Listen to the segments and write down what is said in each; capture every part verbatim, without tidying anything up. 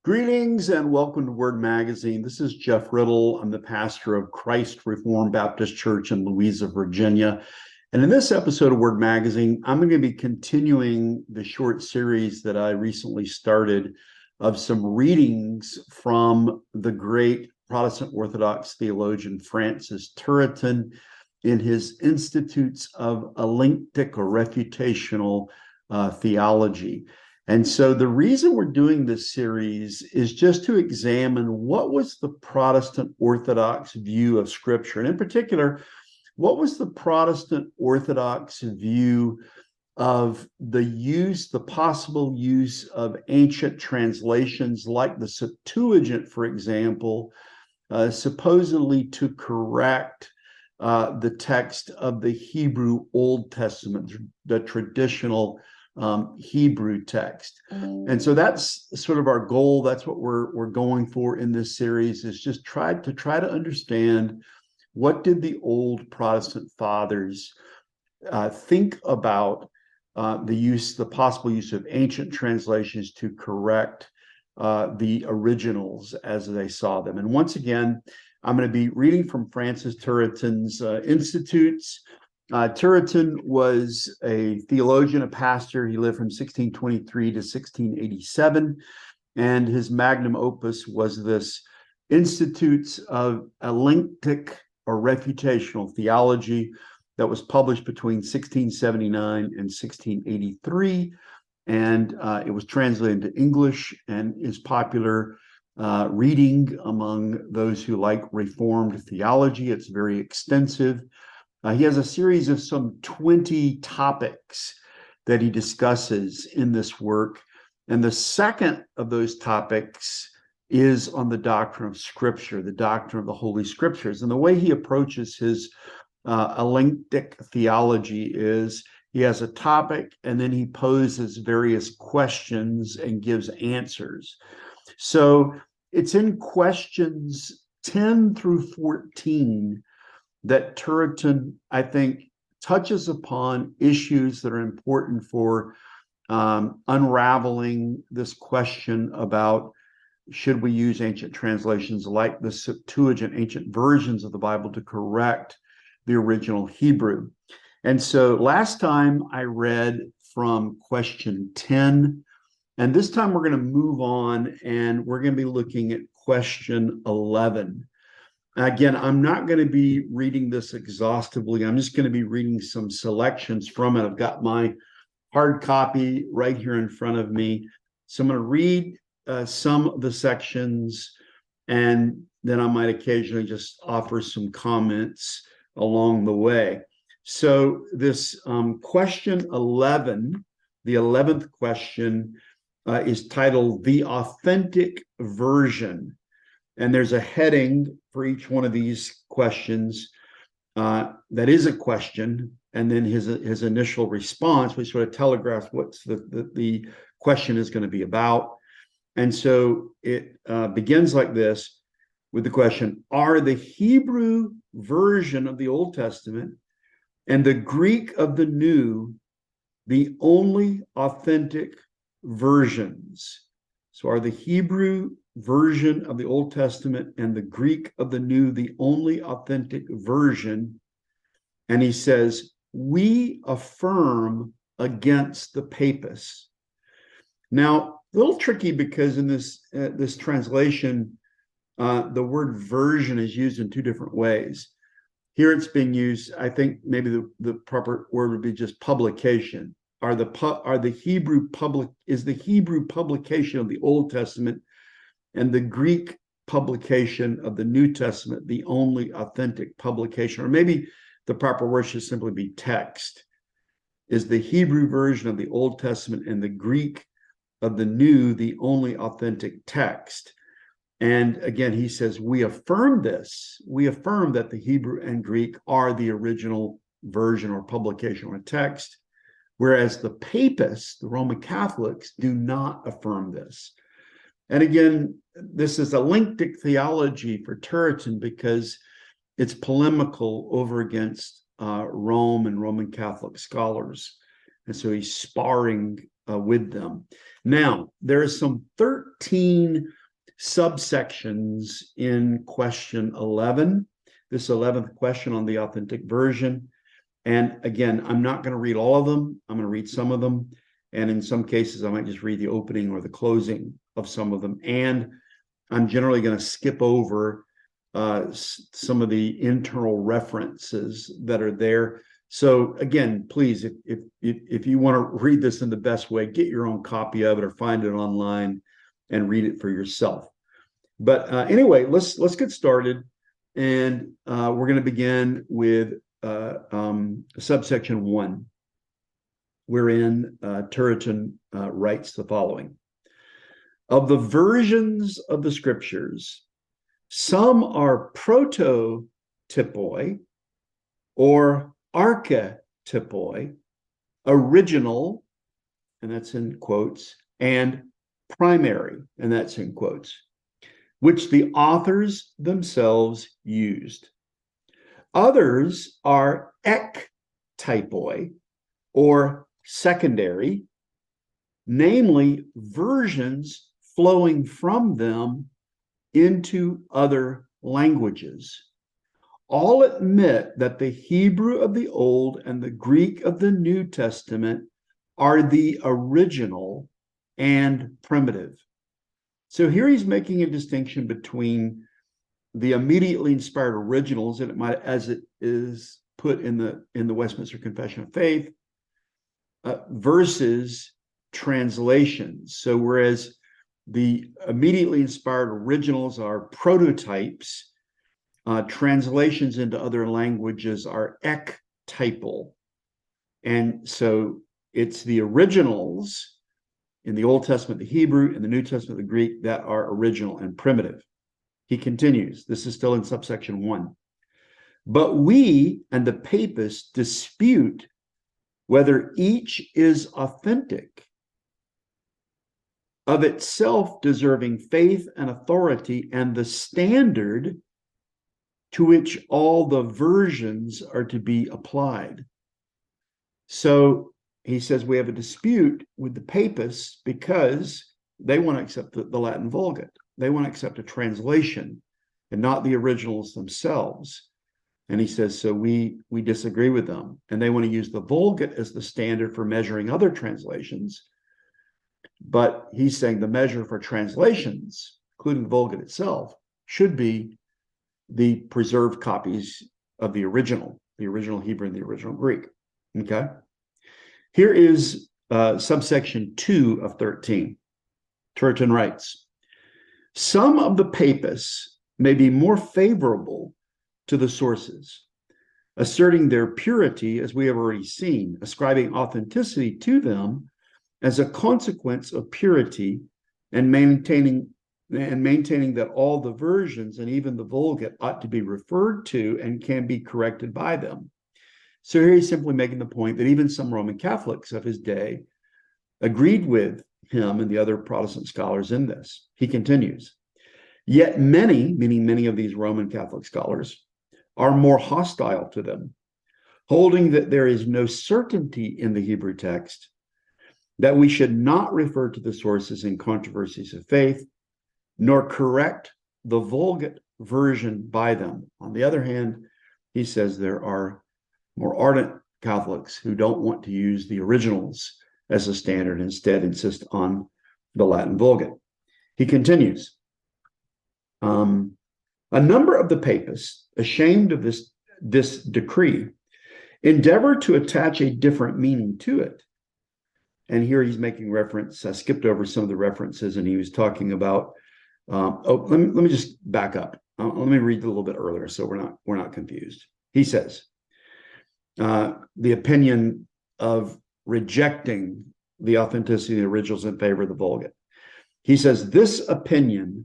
Greetings and welcome to Word Magazine. This is Jeff Riddle. I'm the pastor of Christ Reformed Baptist Church in Louisa, Virginia. And in this episode of Word Magazine, I'm going to be continuing the short series that I recently started of some readings from the great Protestant Orthodox theologian Francis Turretin in his Institutes of Elenctic or Refutational uh, Theology. And so the reason we're doing this series is just to examine what was the Protestant Orthodox view of Scripture. And in particular, what was the Protestant Orthodox view of the use, the possible use of ancient translations like the Septuagint, for example, uh, supposedly to correct uh, the text of the Hebrew Old Testament, the traditional Um, Hebrew text. And so that's sort of our goal. That's what we're we're going for in this series, is just try to try to understand what did the old Protestant fathers uh, think about uh, the use, the possible use of ancient translations to correct uh, the originals as they saw them. And once again, I'm going to be reading from Francis Turretin's uh, Institutes. Uh, Turretin was a theologian, a pastor. He lived from sixteen twenty-three to sixteen eighty-seven, and his magnum opus was this Institutes of Elenctic or Refutational Theology that was published between sixteen seventy-nine and sixteen eighty-three, and uh, it was translated into English and is popular uh, reading among those who like Reformed theology. It's very extensive. Uh, he has a series of some twenty topics that he discusses in this work. And the second of those topics is on the doctrine of Scripture, the doctrine of the Holy Scriptures. And the way he approaches his uh, Elenctic theology is he has a topic and then he poses various questions and gives answers. So it's in questions ten through fourteen that Turretin, I think, touches upon issues that are important for um, unraveling this question about should we use ancient translations like the Septuagint, ancient versions of the Bible, to correct the original Hebrew. And so last time I read from question ten, and this time we're going to move on and we're going to be looking at question eleven. Again, I'm not going to be reading this exhaustively. I'm just going to be reading some selections from it. I've got my hard copy right here in front of me. So I'm going to read uh, some of the sections, and then I might occasionally just offer some comments along the way. So this um, question eleven, the eleventh question, uh, is titled The Authentic Version. And there's a heading for each one of these questions uh, that is a question, and then his his initial response, which sort of telegraphs what the, the, the question is going to be about. And so it uh, begins like this with the question: are the Hebrew version of the Old Testament and the Greek of the New the only authentic versions? So are the Hebrew version of the Old Testament and the Greek of the New the only authentic version? And he says, we affirm against the papists. Now, a little tricky because in this, uh, this translation, uh, the word version is used in two different ways. Here it's being used, I think maybe the, the proper word would be just publication. Are the are the Hebrew public is the Hebrew publication of the Old Testament and the Greek publication of the New Testament the only authentic publication? Or maybe the proper word should simply be text. Is the Hebrew version of the Old Testament and the Greek of the New the only authentic text? And again, he says, we affirm this. We affirm that the Hebrew and Greek are the original version or publication or text, whereas the papists, the Roman Catholics, do not affirm this. And again, this is a Elenctic theology for Turretin because it's polemical over against uh, Rome and Roman Catholic scholars. And so he's sparring uh, with them. Now, there are some thirteen subsections in question eleven, this eleventh question on the authentic version. And again, I'm not going to read all of them. I'm going to read some of them. And in some cases, I might just read the opening or the closing of some of them. And I'm generally going to skip over uh, some of the internal references that are there. So again, please, if, if, if you want to read this in the best way, get your own copy of it or find it online and read it for yourself. But uh, anyway, let's let's get started. And uh, we're going to begin with uh, um, subsection one, wherein uh, Turretin uh, writes the following. Of the versions of the scriptures, some are prototypoi or archetypoi, original, and that's in quotes, and primary, and that's in quotes, which the authors themselves used. Others are ektypoi, or secondary, namely versions flowing from them into other languages. All admit that the Hebrew of the Old and the Greek of the New Testament are the original and primitive. So here he's making a distinction between the immediately inspired originals, and it might, as it is put in the in the Westminster Confession of Faith, uh, versus translations. So whereas the immediately inspired originals are prototypes, uh, translations into other languages are ektypal, and so it's the originals in the Old Testament, the Hebrew, in the New Testament, the Greek, that are original and primitive. He continues, this is still in subsection one. But we and the papists dispute whether each is authentic, of itself deserving faith and authority, and the standard to which all the versions are to be applied. So he says we have a dispute with the papists because they want to accept the, the Latin Vulgate. They want to accept a translation and not the originals themselves. And he says, so we, we disagree with them. And they want to use the Vulgate as the standard for measuring other translations. But he's saying the measure for translations, including the Vulgate itself, should be the preserved copies of the original, the original Hebrew and the original Greek. Okay? Here is uh, subsection two of thirteen. Turretin writes, some of the papists may be more favorable to the sources, asserting their purity, as we have already seen, ascribing authenticity to them as a consequence of purity, and maintaining and maintaining that all the versions and even the Vulgate ought to be referred to and can be corrected by them. So here he's simply making the point that even some Roman Catholics of his day agreed with him and the other Protestant scholars in this. He continues, yet many, meaning many of these Roman Catholic scholars, are more hostile to them, holding that there is no certainty in the Hebrew text, that we should not refer to the sources in controversies of faith, nor correct the Vulgate version by them. On the other hand, he says there are more ardent Catholics who don't want to use the originals as a standard, instead insist on the Latin Vulgate. He continues, um, a number of the papists, ashamed of this, this decree, endeavor to attach a different meaning to it. And here he's making reference, I skipped over some of the references, and he was talking about, um, oh, let me, let me just back up. Uh, let me read a little bit earlier so we're not, we're not confused. He says, uh, the opinion of rejecting the authenticity of the originals in favor of the Vulgate. He says, this opinion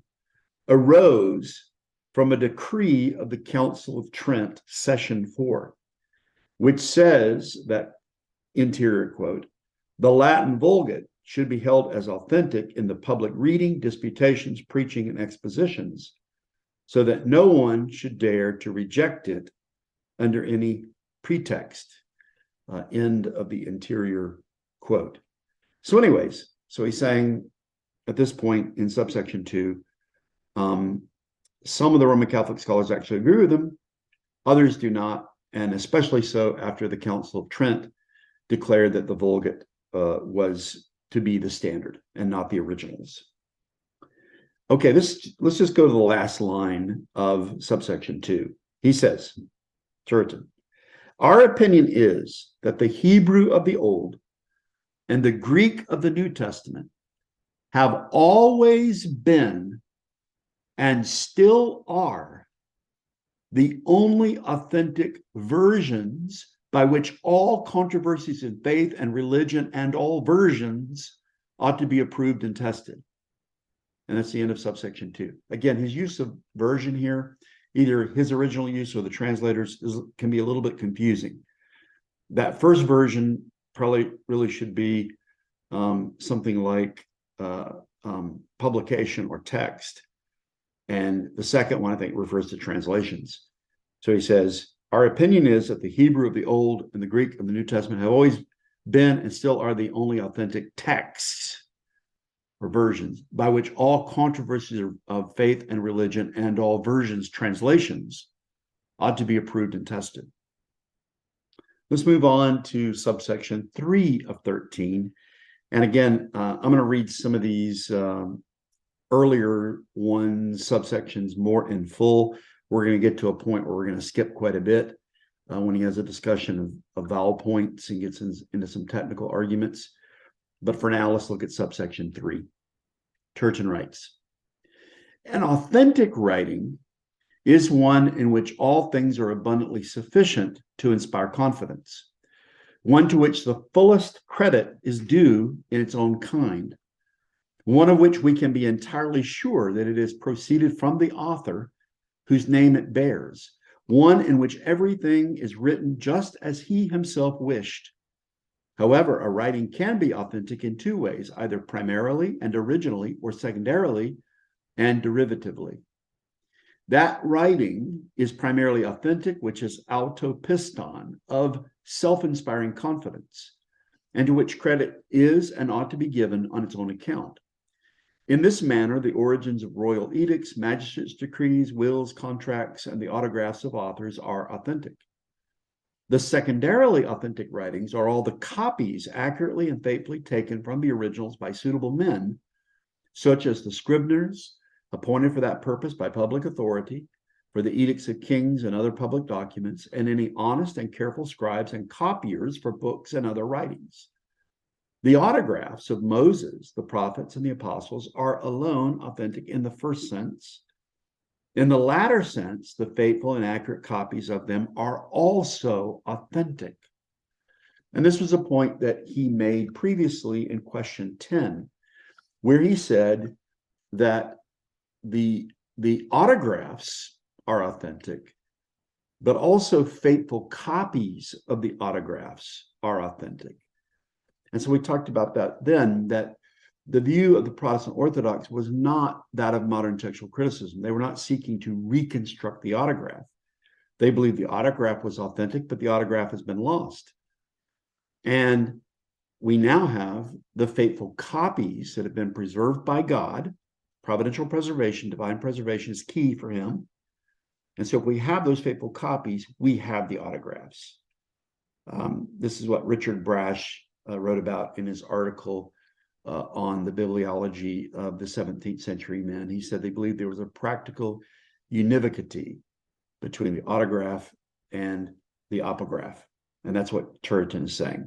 arose from a decree of the Council of Trent, session four, which says that, interior quote, the Latin Vulgate should be held as authentic in the public reading, disputations, preaching, and expositions, so that no one should dare to reject it under any pretext. Uh, end of the interior quote. So anyways, so he's saying at this point in subsection two, um, some of the Roman Catholic scholars actually agree with him, others do not, and especially so after the Council of Trent declared that the Vulgate uh, was to be the standard and not the originals. Okay, this let's just go to the last line of subsection two. He says, Turretin, our opinion is that the Hebrew of the Old and the Greek of the New Testament have always been and still are the only authentic versions by which all controversies in faith and religion and all versions ought to be approved and tested. And that's the end of subsection two. Again, his use of version here, either his original use or the translators, is, can be a little bit confusing. That first version probably really should be um, something like uh, um, publication or text. And the second one, I think, refers to translations. So he says, our opinion is that the Hebrew of the Old and the Greek of the New Testament have always been and still are the only authentic texts or versions by which all controversies of faith and religion and all versions, translations, ought to be approved and tested. Let's move on to subsection three of thirteen. And again, uh, I'm going to read some of these um, earlier ones, subsections, more in full. We're going to get to a point where we're going to skip quite a bit uh, when he has a discussion of, of vowel points and gets in, into some technical arguments. But for now, let's look at subsection three. Turretin writes, an authentic writing is one in which all things are abundantly sufficient to inspire confidence, one to which the fullest credit is due in its own kind, one of which we can be entirely sure that it is proceeded from the author whose name it bears, one in which everything is written just as he himself wished. However, a writing can be authentic in two ways, either primarily and originally, or secondarily and derivatively. That writing is primarily authentic, which is autopiston, of self-inspiring confidence, and to which credit is and ought to be given on its own account. In this manner, the origins of royal edicts, magistrates' decrees, wills, contracts, and the autographs of authors are authentic. The secondarily authentic writings are all the copies accurately and faithfully taken from the originals by suitable men, such as the scriveners, appointed for that purpose by public authority, for the edicts of kings and other public documents, and any honest and careful scribes and copiers for books and other writings. The autographs of Moses, the prophets, and the apostles are alone authentic in the first sense. In the latter sense, the faithful and accurate copies of them are also authentic. And this was a point that he made previously in question ten, where he said that the, the autographs are authentic, but also faithful copies of the autographs are authentic. And so we talked about that then, that the view of the Protestant Orthodox was not that of modern textual criticism. They were not seeking to reconstruct the autograph. They believed the autograph was authentic, but the autograph has been lost. And we now have the faithful copies that have been preserved by God. Providential preservation, divine preservation is key for him. And so if we have those faithful copies, we have the autographs. Um, this is what Richard Brash uh, wrote about in his article uh, on the bibliology of the seventeenth century men. He said they believed there was a practical univocity between the autograph and the apograph. And that's what Turretin is saying.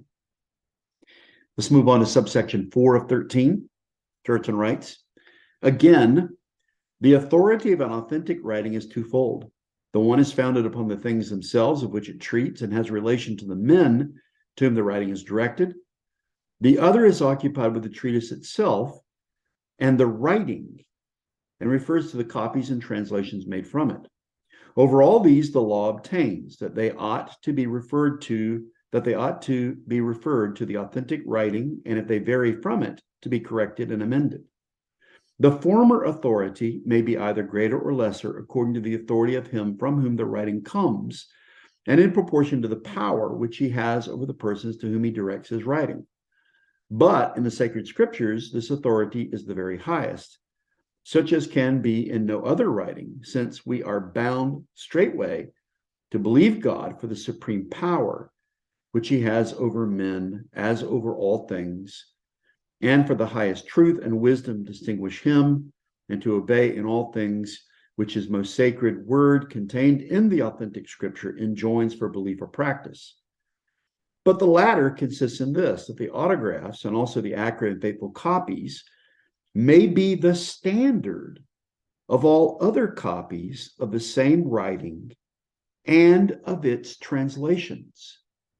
Let's move on to subsection four of thirteen. Turretin writes, again, the authority of an authentic writing is twofold. The one is founded upon the things themselves of which it treats and has relation to the men to whom the writing is directed. The other is occupied with the treatise itself and the writing, and refers to the copies and translations made from it. Over all these, the law obtains that they ought to be referred to, that they ought to be referred to the authentic writing, and if they vary from it, to be corrected and amended. The former authority may be either greater or lesser according to the authority of him from whom the writing comes, and in proportion to the power which he has over the persons to whom he directs his writing. But in the sacred scriptures, this authority is the very highest, such as can be in no other writing, since we are bound straightway to believe God for the supreme power which he has over men as over all things, and for the highest truth and wisdom distinguish him, and to obey in all things which his most sacred word contained in the authentic scripture enjoins for belief or practice. But the latter consists in this, that the autographs and also the accurate and faithful copies may be the standard of all other copies of the same writing and of its translations.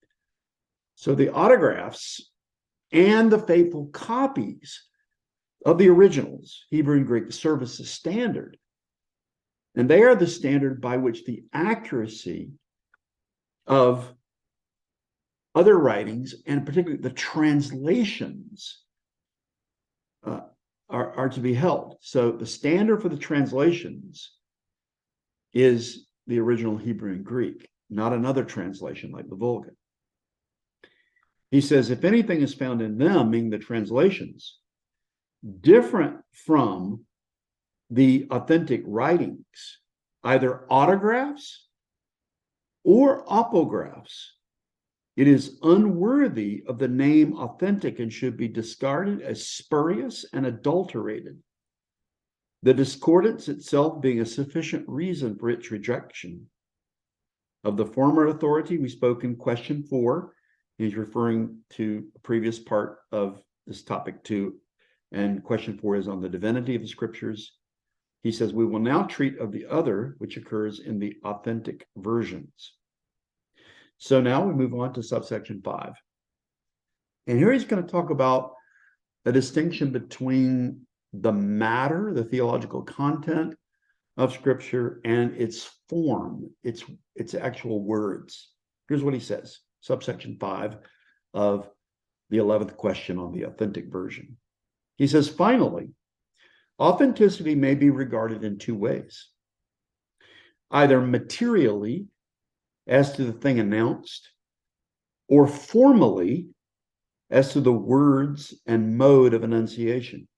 So the autographs and the faithful copies of the originals, Hebrew and Greek, serve as the standard. And they are the standard by which the accuracy of other writings, and particularly the translations, uh, are, are to be held. So the standard for the translations is the original Hebrew and Greek, not another translation like the Vulgate. He says, if anything is found in them, meaning the translations, different from the authentic writings, either autographs or apographs, it is unworthy of the name authentic and should be discarded as spurious and adulterated. The discordance itself being a sufficient reason for its rejection. Of the former authority, we spoke in question four. He's referring to a previous part of this topic two, and question four is on the divinity of the scriptures. He says, we will now treat of the other, which occurs in the authentic versions. So now we move on to subsection five. And here he's going to talk about a distinction between the matter, the theological content of scripture, and its form, its, its actual words. Here's what he says, subsection five of the eleventh question on the authentic version. He says, finally, authenticity may be regarded in two ways. Either materially, as to the thing announced, or formally, as to the words and mode of enunciation.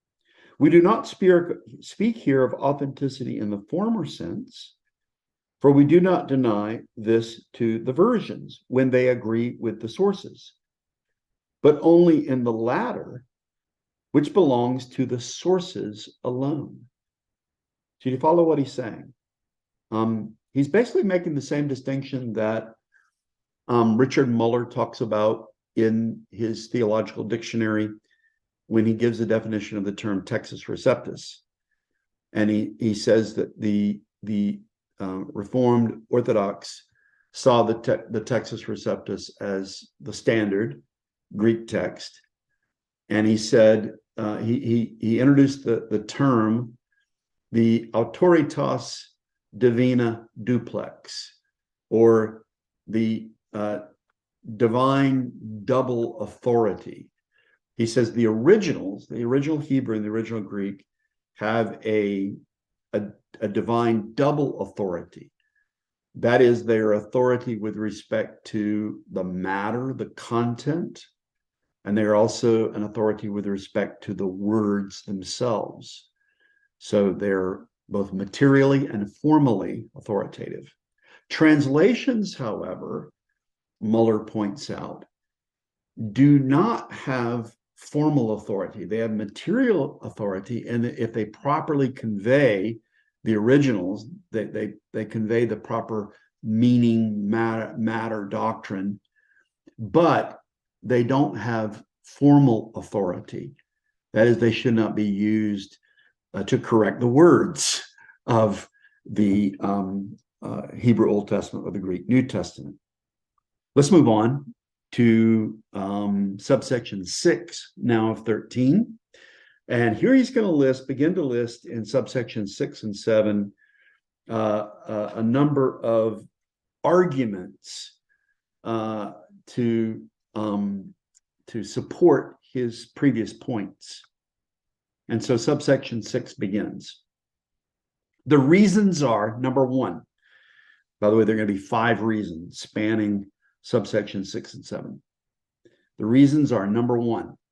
We do not speak here of authenticity in the former sense, for we do not deny this to the versions when they agree with the sources, but only in the latter, which belongs to the sources alone. So you follow what he's saying? Um, he's basically making the same distinction that um, Richard Muller talks about in his theological dictionary when he gives the definition of the term Textus Receptus. And he, he says that the, the uh, Reformed Orthodox saw the, te the Textus Receptus as the standard Greek text. And he said, uh, he, he, he introduced the, the term, the autoritas divina duplex, or the uh, divine double authority. He says the originals, the original Hebrew and the original Greek, have a, a, a divine double authority. That is their authority with respect to the matter, the content, and they're also an authority with respect to the words themselves. So they're both materially and formally authoritative. Translations, however, Muller points out, do not have formal authority. They have material authority, and if they properly convey the originals, they, they, they convey the proper meaning, matter, matter, doctrine, but they don't have formal authority. That is, they should not be used uh, to correct the words of the um, uh, Hebrew Old Testament or the Greek New Testament. Let's move on to um, subsection six now of thirteen. And here he's going to list, begin to list in subsection six and seven, uh, uh, a number of arguments uh, to, um, to support his previous points. And so subsection six begins. The reasons are, number one, by the way, there are going to be five reasons spanning subsection six and seven. The reasons are, number one,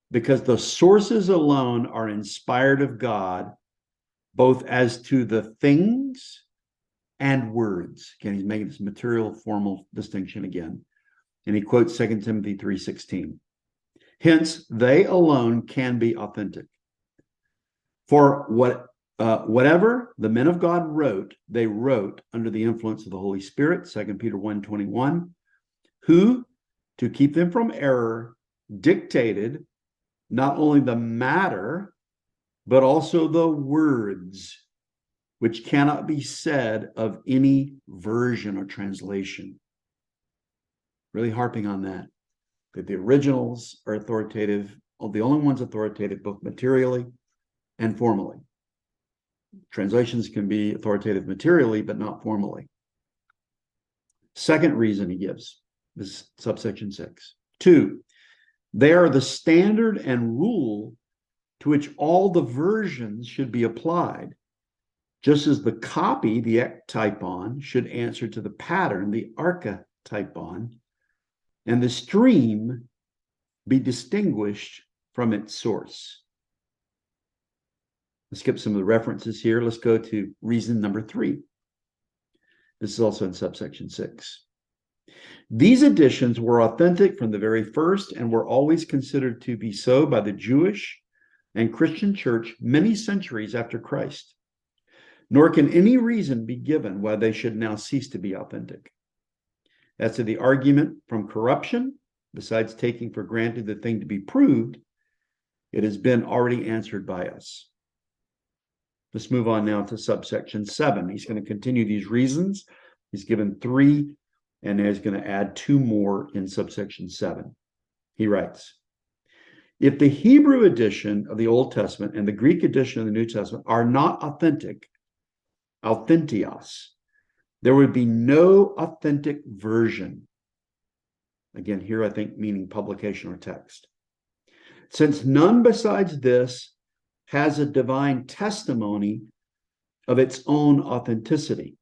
because the sources alone are inspired of God, both as to the things and words. Again, he's making this material formal distinction again. And he quotes Second Timothy three sixteen. Hence, they alone can be authentic. For what uh, whatever the men of God wrote, they wrote under the influence of the Holy Spirit, Second Peter one twenty-one, who, to keep them from error, dictated not only the matter, but also the words, which cannot be said of any version or translation. Really harping on that, that the originals are authoritative, the only ones authoritative, both materially and formally. Translations can be authoritative materially, but not formally. Second reason he gives is subsection six. Two, they are the standard and rule to which all the versions should be applied, just as the copy, the ektypon, should answer to the pattern, the archetypon, and the stream be distinguished from its source. Let's skip some of the references here. Let's go to reason number three. This is also in subsection six. These editions were authentic from the very first and were always considered to be so by the Jewish and Christian church many centuries after Christ. Nor can any reason be given why they should now cease to be authentic. As to the argument from corruption, besides taking for granted the thing to be proved, it has been already answered by us. Let's move on now to subsection seven. He's going to continue these reasons. He's given three, and he's going to add two more in subsection seven. He writes, if the Hebrew edition of the Old Testament and the Greek edition of the New Testament are not authentic, authentios, there would be no authentic version. Again, here I think meaning publication or text. Since none besides this has a divine testimony of its own authenticity.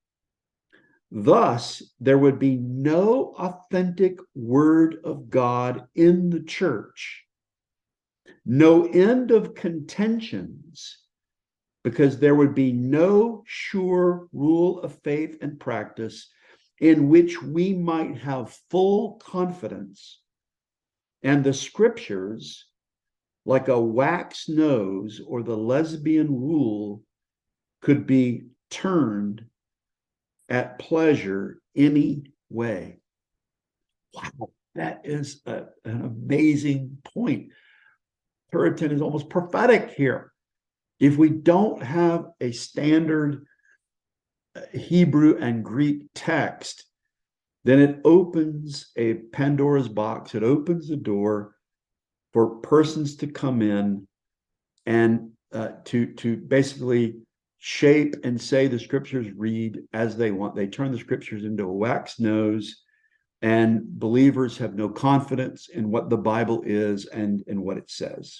Thus, there would be no authentic word of God in the church, no end of contentions, because there would be no sure rule of faith and practice in which we might have full confidence, and the scriptures, like a wax nose or the lesbian rule, could be turned at pleasure any way. Wow, that is a, an amazing point. Puritan is almost prophetic here. If we don't have a standard Hebrew and Greek text, then it opens a Pandora's box. It opens the door for persons to come in and uh, to, to basically shape and say the scriptures read as they want. They turn the scriptures into a wax nose, and believers have no confidence in what the Bible is and in what it says.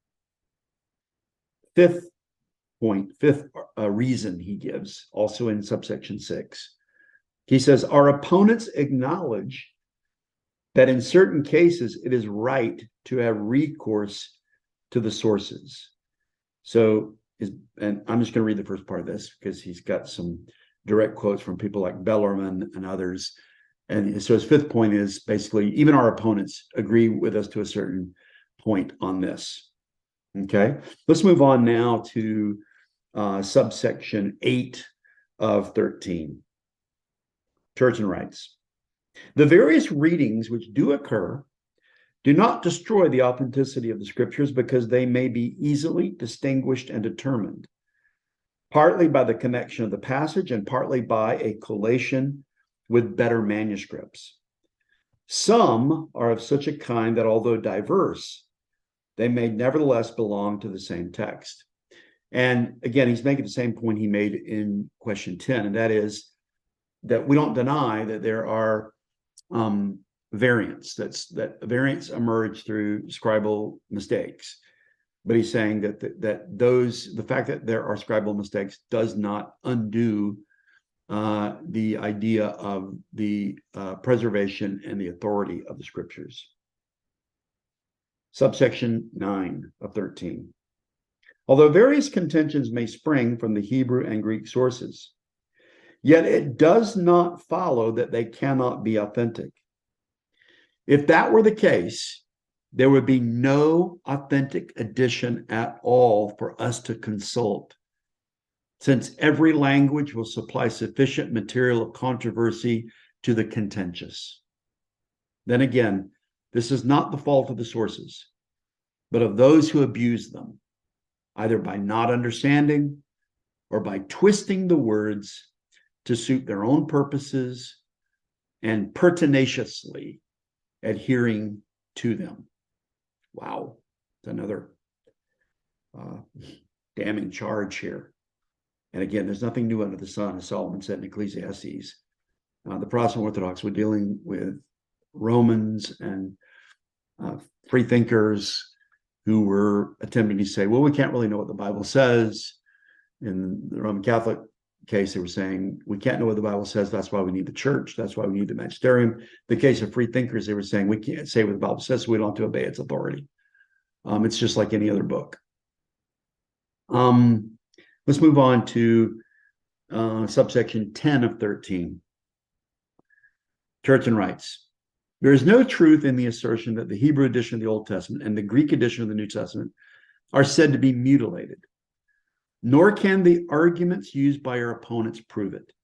Fifth point, fifth uh, reason he gives, also in subsection six. He says, our opponents acknowledge that in certain cases it is right to have recourse to the sources. So, is, and I'm just going to read the first part of this because he's got some direct quotes from people like Bellarmine and others. And so his fifth point is basically even our opponents agree with us to a certain point on this. Okay, let's move on now to uh, subsection eight of thirteen. Turgeon writes, the various readings which do occur do not destroy the authenticity of the scriptures because they may be easily distinguished and determined, partly by the connection of the passage and partly by a collation with better manuscripts. Some are of such a kind that although diverse, they may nevertheless belong to the same text. And again, he's making the same point he made in question ten, and that is that we don't deny that there are um, variants, that's, that variants emerge through scribal mistakes. But he's saying that, that, that those, the fact that there are scribal mistakes does not undo uh, the idea of the uh, preservation and the authority of the scriptures. Subsection nine of thirteen. Although various contentions may spring from the Hebrew and Greek sources, yet it does not follow that they cannot be authentic. If that were the case, there would be no authentic edition at all for us to consult, since every language will supply sufficient material of controversy to the contentious. Then again, this is not the fault of the sources, but of those who abuse them, either by not understanding or by twisting the words to suit their own purposes and pertinaciously adhering to them. Wow, it's another uh, damning charge here. And again, there's nothing new under the sun, as Solomon said in Ecclesiastes. Uh, the Protestant Orthodox were dealing with Romans and uh, free thinkers who were attempting to say, well, we can't really know what the Bible says. In the Roman Catholic case, they were saying, we can't know what the Bible says. That's why we need the church. That's why we need the magisterium. The case of free thinkers, they were saying, we can't say what the Bible says, so we don't have to obey its authority. Um, it's just like any other book. Um, let's move on to uh, subsection ten of thirteen. Turretin writes, there is no truth in the assertion that the Hebrew edition of the Old Testament and the Greek edition of the New Testament are said to be mutilated, nor can the arguments used by our opponents prove it.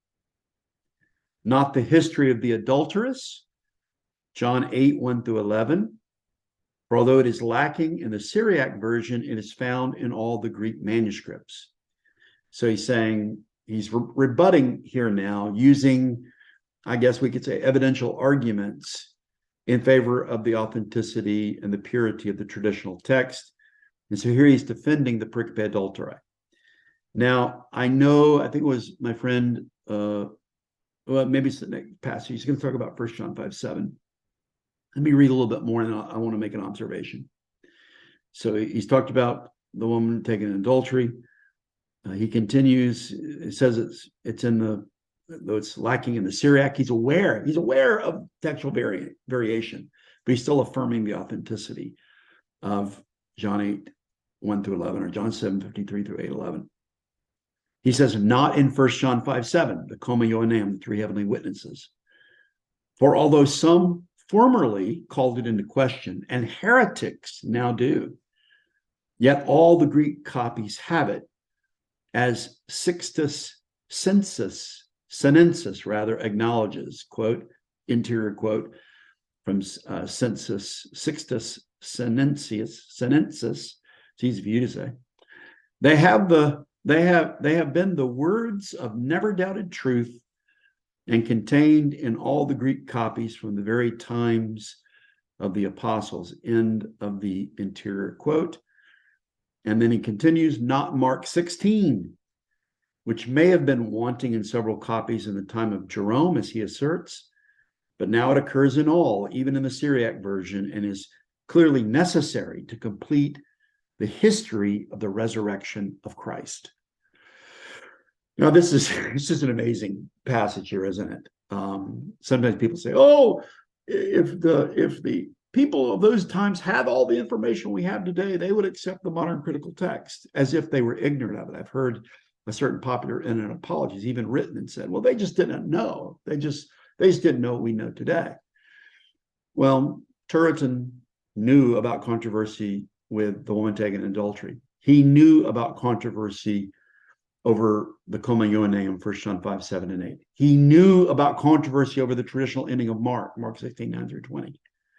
Not the history of the adulteress, John eight, one through eleven, for although it is lacking in the Syriac version, it is found in all the Greek manuscripts. So he's saying, he's re- rebutting here now using, I guess we could say, evidential arguments in favor of the authenticity and the purity of the traditional text. And so here he's defending the pericope adulterae. Now, I know, I think it was my friend, uh, well, maybe it's the next passage. He's going to talk about First John five, seven. Let me read a little bit more, and I want to make an observation. So he's talked about the woman taken in adultery. Uh, he continues, it says it's it's in the, though it's lacking in the Syriac, he's aware, he's aware of textual vari- variation, but he's still affirming the authenticity of John eight, one through eleven, or John seven, fifty-three through eight, eleven. He says, not in First John five, seven, the Koma Yoanam, the three heavenly witnesses. For although some formerly called it into question, and heretics now do, yet all the Greek copies have it, as Sixtus Sensus, Senensis rather, acknowledges, quote, interior quote, from uh, Census, Sixtus Senensius, Senensis, it's easy for you to say. They have the They have they have been the words of never doubted truth and contained in all the Greek copies from the very times of the apostles. End of the interior quote. And then he continues, not Mark sixteen, which may have been wanting in several copies in the time of Jerome, as he asserts, but now it occurs in all, even in the Syriac version, and is clearly necessary to complete the history of the resurrection of Christ. Now, this is this is an amazing passage here, isn't it? Um, sometimes people say, "Oh, if the if the people of those times had all the information we have today, they would accept the modern critical text," as if they were ignorant of it. I've heard a certain popular internet apologies even written and said, "Well, they just didn't know. They just they just didn't know what we know today." Well, Turretin knew about controversy with the woman taken in adultery. He knew about controversy over the Koma Yoanam, First John five, seven, and eight. He knew about controversy over the traditional ending of Mark, Mark sixteen, nine through twenty.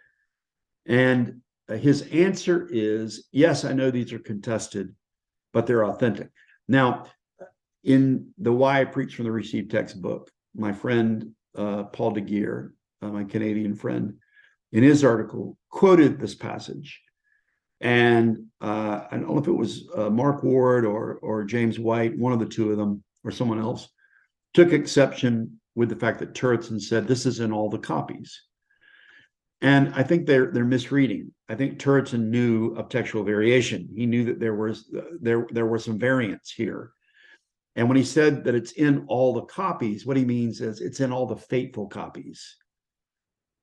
And his answer is, yes, I know these are contested, but they're authentic. Now, in the Why I Preach from the Received Text book, my friend uh, Paul de Geer, uh, my Canadian friend, in his article, quoted this passage. And uh, I don't know if it was uh, Mark Ward or or James White, one of the two of them, or someone else, took exception with the fact that Turretin said this is in all the copies. And I think they're they're misreading. I think Turretin knew of textual variation. He knew that there was there there were some variants here. And when he said that it's in all the copies, what he means is it's in all the faithful copies.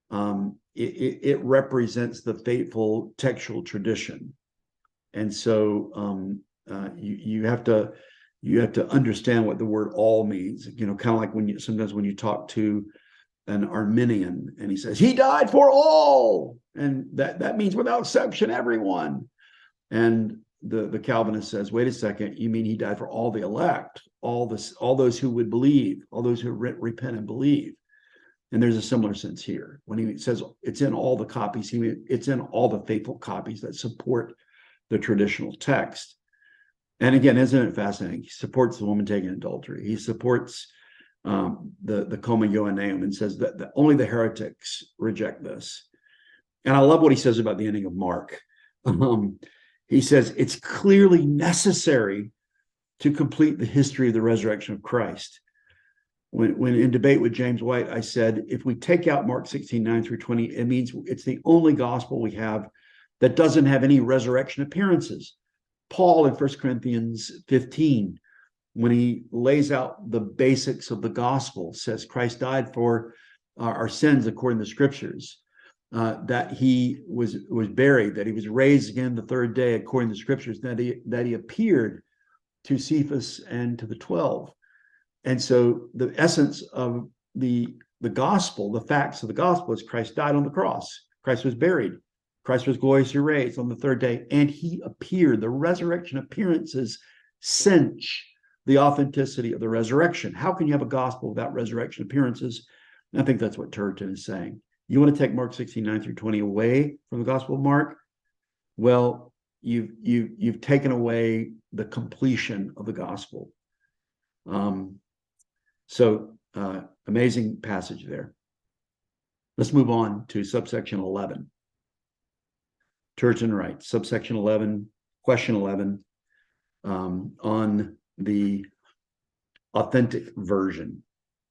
um, it, it, it represents the faithful textual tradition. And so um, uh, you, you have to you have to understand what the word all means. You know, kind of like when you sometimes when you talk to an Arminian and he says, he died for all. And that, that means without exception, everyone. And the, the Calvinist says, wait a second, you mean he died for all the elect, all this, all those who would believe, all those who re- repent and believe. And there's a similar sense here. When he says it's in all the copies, he it's in all the faithful copies that support the traditional text. And again, isn't it fascinating? He supports the woman taking adultery. He supports um, the, the Coma Joanneum and says that, that only the heretics reject this. And I love what he says about the ending of Mark. Um, he says it's clearly necessary to complete the history of the resurrection of Christ. When, when in debate with James White, I said, if we take out Mark sixteen, nine through twenty, it means it's the only gospel we have that doesn't have any resurrection appearances. Paul in First Corinthians fifteen, when he lays out the basics of the gospel, says Christ died for our, our sins according to the scriptures, uh, that he was, was buried, that he was raised again the third day according to the scriptures, that he, that he appeared to Cephas and to the twelve. And so the essence of the, the gospel, the facts of the gospel is Christ died on the cross. Christ was buried. Christ was gloriously raised on the third day, and he appeared. The resurrection appearances cinch the authenticity of the resurrection. How can you have a gospel without resurrection appearances? And I think that's what Turretin is saying. You want to take Mark sixteen, nine through twenty away from the Gospel of Mark? Well, you've, you've, you've taken away the completion of the gospel. Um, so uh, amazing passage there. Let's move on to subsection eleven. Turretin writes, subsection eleven, question eleven, um, on the authentic version.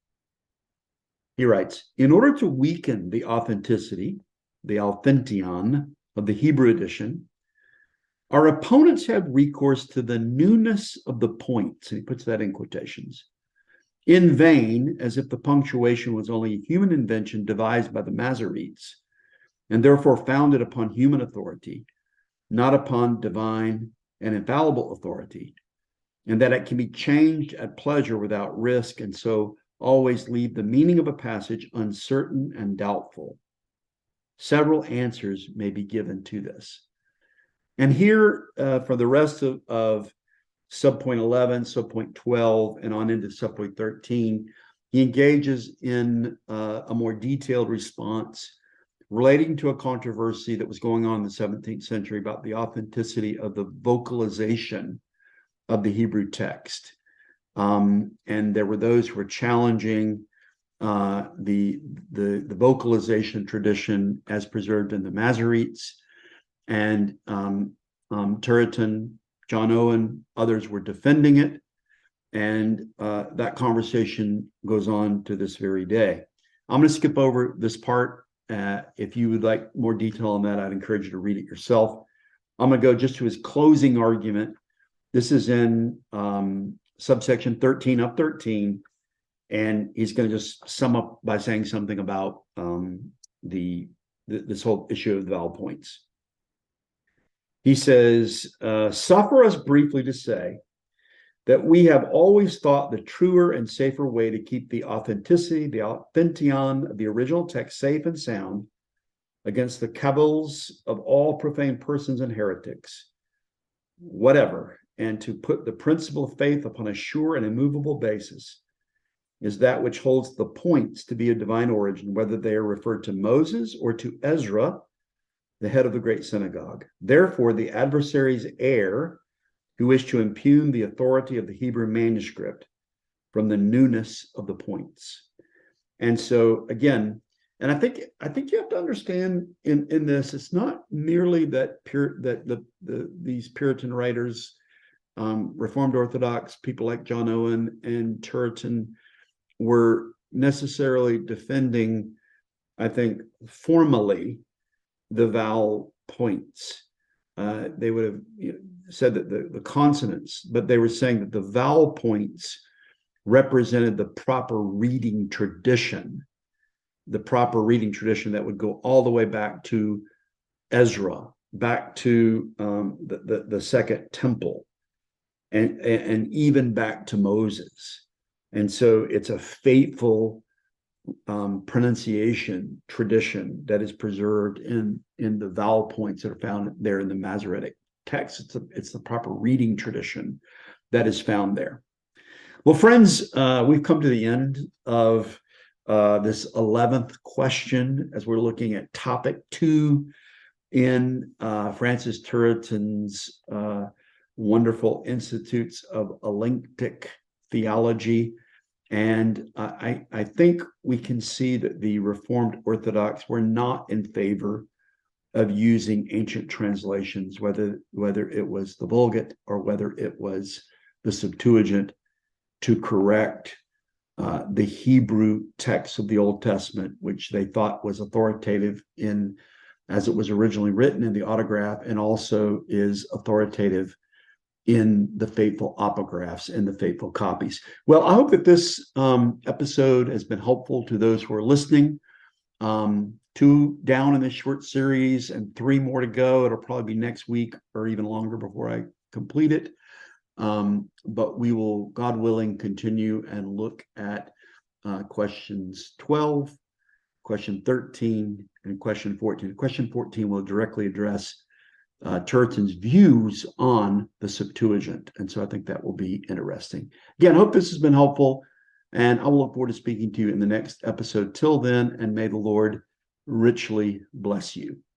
He writes, in order to weaken the authenticity, the authention of the Hebrew edition, our opponents have recourse to the newness of the points, and he puts that in quotations, in vain, as if the punctuation was only a human invention devised by the Masoretes, and therefore founded upon human authority, not upon divine and infallible authority, and that it can be changed at pleasure without risk, and so always leave the meaning of a passage uncertain and doubtful. Several answers may be given to this. And here, uh, for the rest of, of subpoint eleven, subpoint twelve, and on into subpoint thirteen, he engages in uh, a more detailed response relating to a controversy that was going on in the seventeenth century about the authenticity of the vocalization of the Hebrew text. Um, and there were those who were challenging uh, the, the, the vocalization tradition as preserved in the Masoretes. And um, um, Turretin, John Owen, others were defending it. And uh, that conversation goes on to this very day. I'm going to skip over this part. Uh, if you would like more detail on that, I'd encourage you to read it yourself. I'm going to go just to his closing argument. This is in um, subsection thirteen of thirteen, and he's going to just sum up by saying something about um, the, the this whole issue of the vowel points. He says, uh, suffer us briefly to say that we have always thought the truer and safer way to keep the authenticity, the authention of the original text safe and sound against the cavils of all profane persons and heretics, whatever, and to put the principle of faith upon a sure and immovable basis, is that which holds the points to be of divine origin, whether they are referred to Moses or to Ezra, the head of the great synagogue. Therefore, the adversaries err who wish to impugn the authority of the Hebrew manuscript from the newness of the points. And so, again, and I think I think you have to understand in, in this, it's not merely that pure, that the, the these Puritan writers, um, Reformed Orthodox, people like John Owen and Turretin, were necessarily defending, I think, formally the vowel points. Uh, they would have you know, said that the, the consonants, but they were saying that the vowel points represented the proper reading tradition the proper reading tradition that would go all the way back to Ezra, back to um, the, the, the Second Temple, and, and even back to Moses. And so it's a faithful um, pronunciation tradition that is preserved in, in the vowel points that are found there in the Masoretic text. It's, a, it's the proper reading tradition that is found there. Well, friends, uh, we've come to the end of uh, this eleventh question as we're looking at topic two in uh, Francis Turretin's uh, wonderful Institutes of Elenctic Theology. And uh, I, I think we can see that the Reformed Orthodox were not in favor of using ancient translations, whether, whether it was the Vulgate or whether it was the Septuagint, to correct uh, the Hebrew text of the Old Testament, which they thought was authoritative in as it was originally written in the autograph, and also is authoritative in the faithful opographs and the faithful copies. Well, I hope that this um, episode has been helpful to those who are listening. Um, two down in this short series and three more to go. It'll probably be next week or even longer before I complete it. Um, but we will, God willing, continue and look at uh, questions twelve, question thirteen, and question fourteen. Question fourteen will directly address uh, Turretin's views on the Septuagint. And so I think that will be interesting. Again, I hope this has been helpful, and I will look forward to speaking to you in the next episode. Till then, and may the Lord richly bless you.